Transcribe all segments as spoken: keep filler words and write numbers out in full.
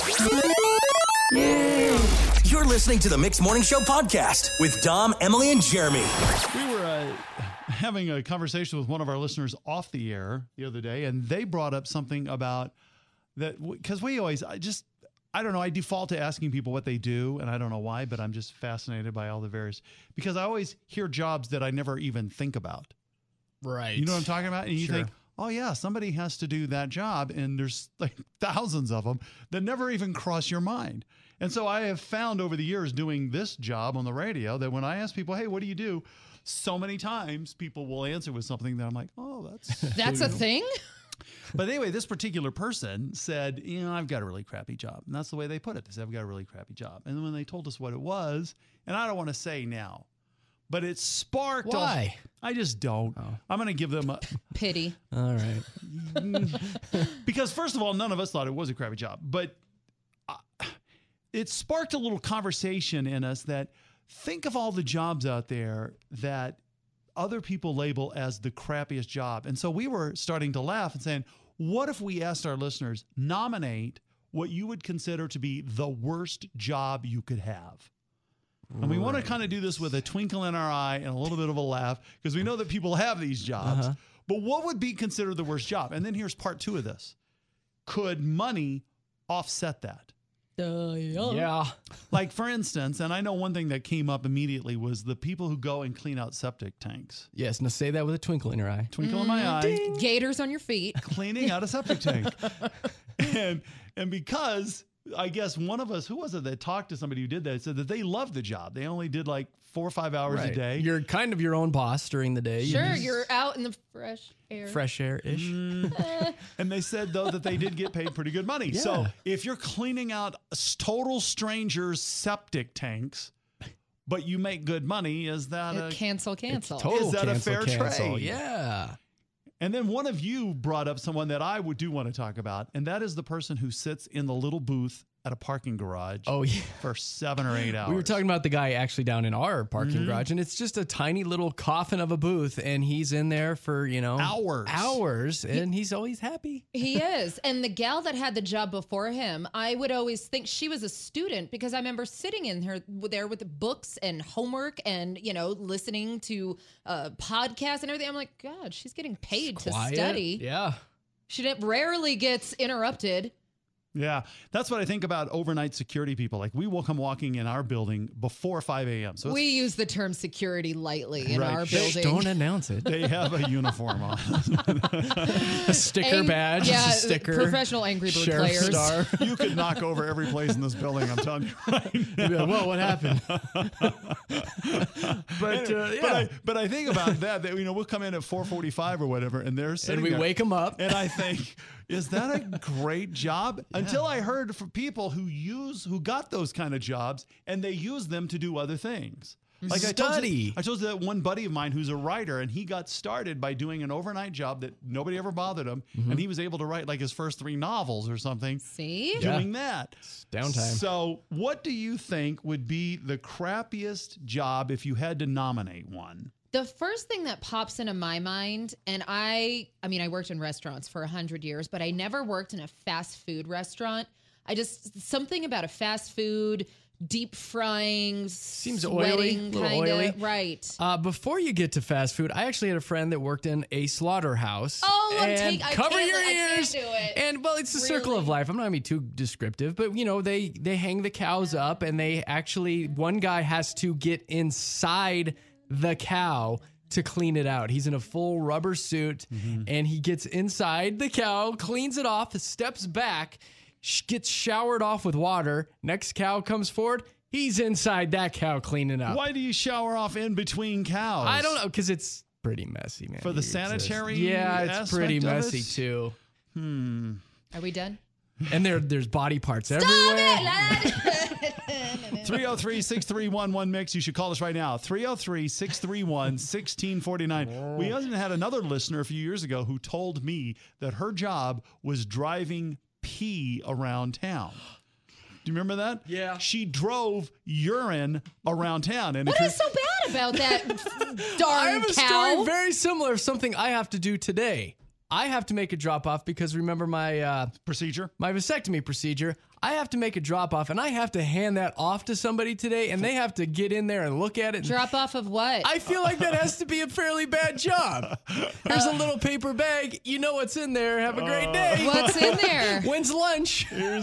You're listening to the Mixed Morning Show podcast with Dom, Emily, and Jeremy. We were uh, having a conversation with one of our listeners off the air the other day, and they brought up something about that, because we always, I just, I don't know, I default to asking people what they do, and I don't know why, but I'm just fascinated by all the various, because I always hear jobs that I never even think about. Right. You know what I'm talking about? And you Sure. think, oh yeah, somebody has to do that job, and there's like thousands of them that never even cross your mind. And so I have found over the years doing this job on the radio that when I ask people, hey, what do you do? So many times people will answer with something that I'm like, oh, that's... That's a thing? But anyway, this particular person said, you know, I've got a really crappy job. And that's the way they put it. They said, I've got a really crappy job. And then when they told us what it was, and I don't want to say now, but it sparked... Why? A, I just don't. Oh. I'm going to give them a... Pity. All right. Because first of all, none of us thought it was a crappy job. But... Uh, it sparked a little conversation in us that think of all the jobs out there that other people label as the crappiest job. And so we were starting to laugh and saying, what if we asked our listeners, nominate what you would consider to be the worst job you could have? And we right. want to kind of do this with a twinkle in our eye and a little bit of a laugh, because we know that people have these jobs. Uh-huh. But what would be considered the worst job? And then here's part two of this. Could money offset that? Uh, yeah. yeah. Like, for instance, and I know one thing that came up immediately was the people who go and clean out septic tanks. Yes. Now say that with a twinkle in your eye. Twinkle mm, in my eye. Ding. Gators on your feet. Cleaning out a septic tank. and and because I guess one of us, who was it that talked to somebody who did that, said that they loved the job. They only did like four or five hours right. a day. You're kind of your own boss during the day. Sure. You just, you're out in the fresh air. Fresh air-ish. Mm. And they said, though, that they did get paid pretty good money. Yeah. So if you're cleaning out total strangers' septic tanks, but you make good money, is that it a... Cancel, cancel. Is that cancel, a fair cancel. trade? Yeah. And then one of you brought up someone that I would do want to talk about, and that is the person who sits in the little booth at a parking garage oh, yeah. for seven or eight hours. We were talking about the guy actually down in our parking mm-hmm. garage, and it's just a tiny little coffin of a booth, and he's in there for, you know, hours. Hours, and he, he's always happy. He is. And the gal that had the job before him, I would always think she was a student, because I remember sitting in her there with the books and homework and, you know, listening to uh, podcasts and everything. I'm like, God, she's getting paid to study. Yeah. She didn't, rarely gets interrupted. Yeah, that's what I think about overnight security people. Like, we will come walking in our building before five a.m. So we use the term security lightly in right. our building. Don't announce it. They have a uniform on. A sticker Ang- badge. Yeah, a sticker. Professional Angry Bird Sheriff players. Star. You could knock over every place in this building, I'm telling you right now. Like, well, what happened? But, uh, yeah. but, I, but I think about that, that, you know, we'll come in at four forty-five or whatever, and they're sitting And we there, wake them up. And I think, is that a great job? Yeah. Until I heard from people who use, who got those kind of jobs, and they use them to do other things. Like I told, you, I told you that one buddy of mine who's a writer, and he got started by doing an overnight job that nobody ever bothered him, mm-hmm. and he was able to write like his first three novels or something. See? Doing yeah. that. It's downtime. So what do you think would be the crappiest job if you had to nominate one? The first thing that pops into my mind, and I, I mean, I worked in restaurants for a hundred years, but I never worked in a fast food restaurant. I just, something about a fast food, deep frying, seems oily, kinda, oily. Right. Uh, before you get to fast food, I actually had a friend that worked in a slaughterhouse. Oh, I'm and take, I cover can't, your I ears. can't do it. And well, it's the really? circle of life. I'm not gonna be too descriptive, but you know, they they hang the cows up, and they actually one guy has to get inside the cow to clean it out. He's in a full rubber suit, mm-hmm. and he gets inside the cow, cleans it off, steps back, sh- gets showered off with water. Next cow comes forward. He's inside that cow cleaning up. Why do you shower off in between cows? I don't know, because it's pretty messy, man. For the sanitary exist. Yeah, it's pretty messy, it? too. Hmm. Are we done? And there, there's body parts Stop everywhere. It, three oh three, six three one, one mix. You should call us right now. three oh three, six three one, one six four nine. We even had another listener a few years ago who told me that her job was driving pee around town. Do you remember that? Yeah. She drove urine around town. And what if is so bad about that darn I have a cow? story very similar of something I have to do today. I have to make a drop off because remember my uh, Procedure? my vasectomy procedure. I have to make a drop off and I have to hand that off to somebody today and they have to get in there and look at it. And Drop off of what? I feel like that has to be a fairly bad job. Here's a little paper bag. You know what's in there. Have a great day. What's in there? When's lunch? Do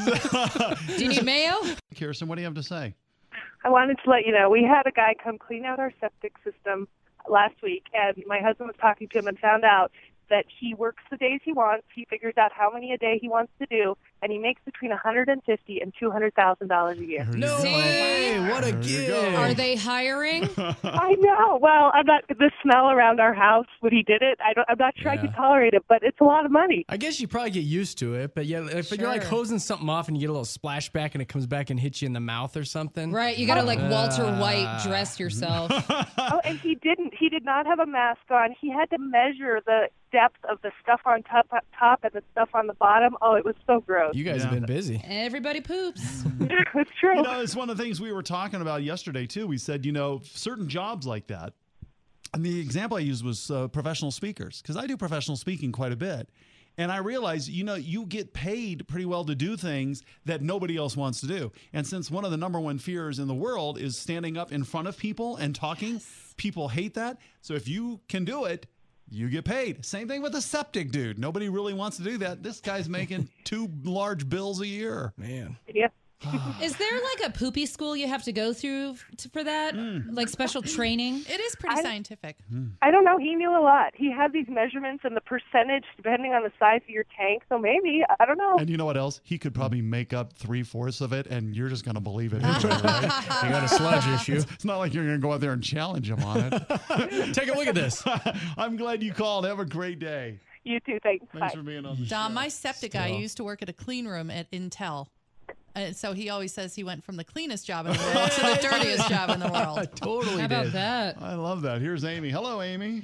you need mayo? Kirsten, what do you have to say? I wanted to let you know, we had a guy come clean out our septic system last week, and my husband was talking to him and found out that he works the days he wants. He figures out how many a day he wants to do, and he makes between one hundred fifty thousand dollars and two hundred thousand dollars a year. No See? way. What a There you gig. go. Are they hiring? I know. Well, I'm not the smell around our house when he did it. I don't. I'm not sure I Yeah. could tolerate it, but it's a lot of money. I guess you probably get used to it, but yeah, if you're like Sure. hosing something off and you get a little splashback and it comes back and hits you in the mouth or something. Right, you gotta like Walter White dress yourself. Oh, and he didn't. He did not have a mask on. He had to measure the depth of the stuff on top, top and the stuff on the bottom. Oh, it was so gross. You guys have Yeah. been busy. Everybody poops. It's true. You know, it's one of the things we were talking about yesterday, too. We said, you know, certain jobs like that. And the example I used was uh, professional speakers, because I do professional speaking quite a bit. And I realized, you know, you get paid pretty well to do things that nobody else wants to do. And since one of the number one fears in the world is standing up in front of people and talking, people hate that. So if you can do it, you get paid. Same thing with the septic dude. Nobody really wants to do that. This guy's making two large bills a year. Man. Yeah. Is there like a poopy school you have to go through to, for that? Like special training? It is pretty scientific. I don't know. He knew a lot. He had these measurements and the percentage depending on the size of your tank. So maybe, I don't know. And you know what else? He could probably make up three fourths of it, and you're just going to believe it anyway, right? You got a sludge issue. It's not like you're going to go out there and challenge him on it. Take a look at this. I'm glad you called. Have a great day. You too. Thanks. Thanks Bye. for being on the Dom, show. my septic guy used to work at a clean room at Intel. And so he always says he went from the cleanest job in the world to the dirtiest job in the world. Totally How about did. that? I love that. Here's Amy. Hello, Amy.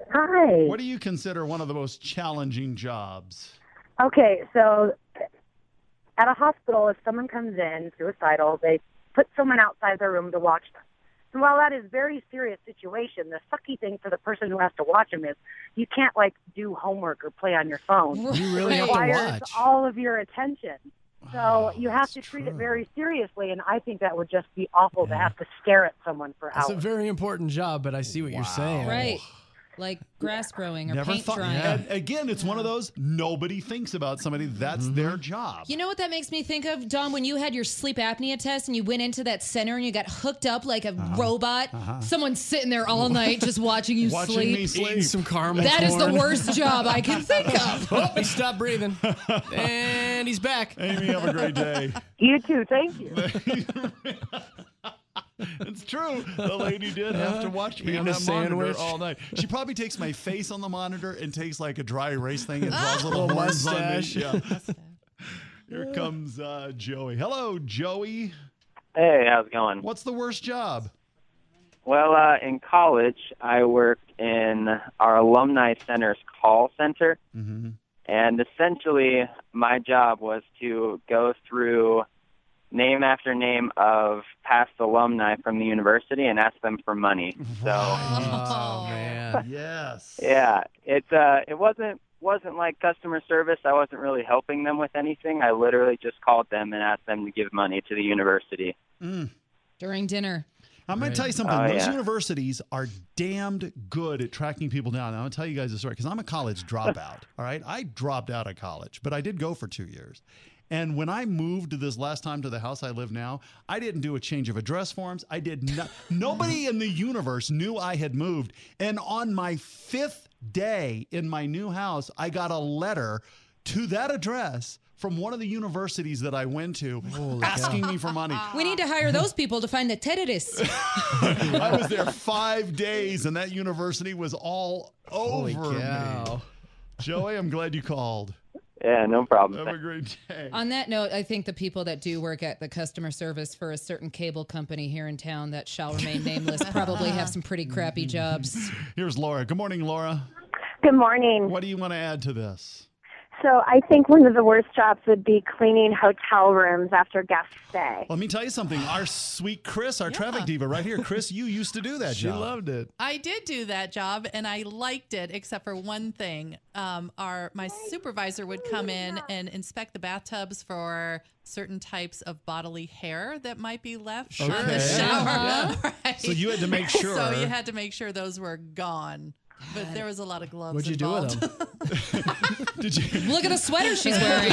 Hi. What do you consider one of the most challenging jobs? Okay, so at a hospital, if someone comes in suicidal, they put someone outside their room to watch them. And while that is a very serious situation, the sucky thing for the person who has to watch them is you can't, like, do homework or play on your phone. You really It have to requires watch. all of your attention. So you have that's to treat true. it very seriously, and I think that would just be awful to have to stare at someone for It's a hours. very important job, but I see what you're saying. Right. Like grass growing or Never paint thought. drying. And again, it's one of those nobody thinks about somebody. That's Mm-hmm. their job. You know what that makes me think of, Dom? When you had your sleep apnea test and you went into that center and you got hooked up like a robot, someone's sitting there all night just watching you Watching sleep. me sleep. Eating some caramel That is the corn. worst job I can think of. Oh, he stopped breathing. And he's back. Amy, have a great day. You too. Thank you. It's true. The lady did have to watch me Eating on a that monitor sandwich. all night. She probably takes my face on the monitor and takes like a dry erase thing and draws little Little horns on me. mustache. Yeah. Here comes uh, Joey. Hello, Joey. Hey, how's it going? What's the worst job? Well, uh, in college, I worked in our alumni center's call center, Mm-hmm. and essentially my job was to go through name after name of past alumni from the university and ask them for money. So, Oh, man. Yes. yeah, it uh, it wasn't wasn't like customer service. I wasn't really helping them with anything. I literally just called them and asked them to give money to the university. Mm. During dinner. I'm going to tell you something. Oh, Those yeah. universities are damned good at tracking people down. I'm going to tell you guys a story because I'm a college dropout. All right. I dropped out of college, but I did go for two years. And when I moved this last time to the house I live now, I didn't do a change of address forms. I did not. Nobody in the universe knew I had moved. And on my fifth day in my new house, I got a letter to that address from one of the universities that I went to asking me for money. We need to hire those people to find the terrorists. I was there five days, and that university was all Holy over me. cow. Joey, I'm glad you called. Yeah, no problem. Have a great day. On that note, I think the people that do work at the customer service for a certain cable company here in town that shall remain nameless probably have some pretty crappy jobs. Here's Laura. Good morning, Laura. Good morning. What do you want to add to this? So I think one of the worst jobs would be cleaning hotel rooms after guests stay. Let me tell you something. Our sweet Chris, our Yeah. traffic diva right here, Chris, you used to do that She job. loved it. I did do that job, and I liked it, except for one thing. Um, our my supervisor would come in and inspect the bathtubs for certain types of bodily hair that might be left on Okay. the shower. Yeah. Right? So you had to make sure. So you had to make sure those were gone. But there was a lot of gloves What'd you involved. do with them? Did you Look at the sweater she's wearing.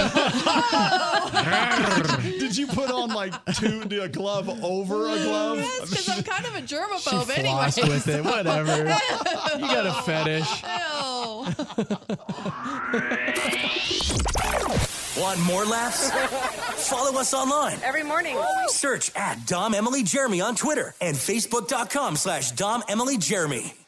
Did you put on like two a glove over a glove? Yes, because I'm kind of a She germaphobe anyway. flossed with it. Whatever. You got a fetish. Want more laughs? Follow us online. Every morning. Search at Dom Emily Jeremy on Twitter and Facebook.com slash Dom Emily Jeremy.